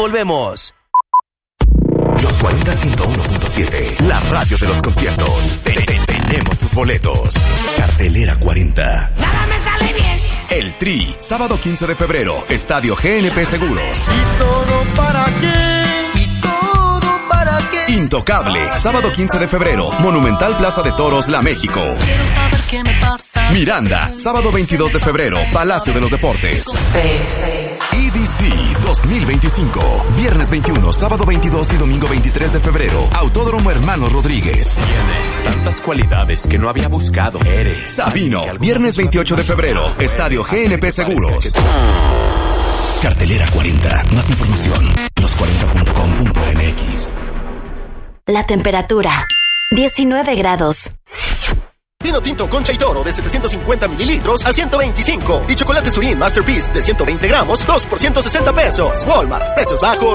volvemos. Los 40 101.7, la radio de los conciertos. Tenemos tus boletos. Cartelera 40. Nada me sale bien. El Tri, sábado 15 de febrero, Estadio GNP Seguros. ¿Y todo para qué? Intocable, sábado 15 de febrero, Monumental Plaza de Toros, La México. Quiero saber qué me pasa. Miranda, sábado 22 de febrero, Palacio de los Deportes. EDC 2025, viernes 21, sábado 22 y domingo 23 de febrero, Autódromo Hermano Rodríguez. Tienes tantas cualidades que no había buscado. Eres Sabino, viernes 28 de febrero, Estadio GNP Seguros. Cartelera 40, más información, los40.com.mx. La temperatura, 19 grados. Vino tinto Concha y Toro de 750 mililitros a 125. Y chocolate Surín Masterpiece de 120 gramos, 2 por 160 pesos. Walmart, precios bajos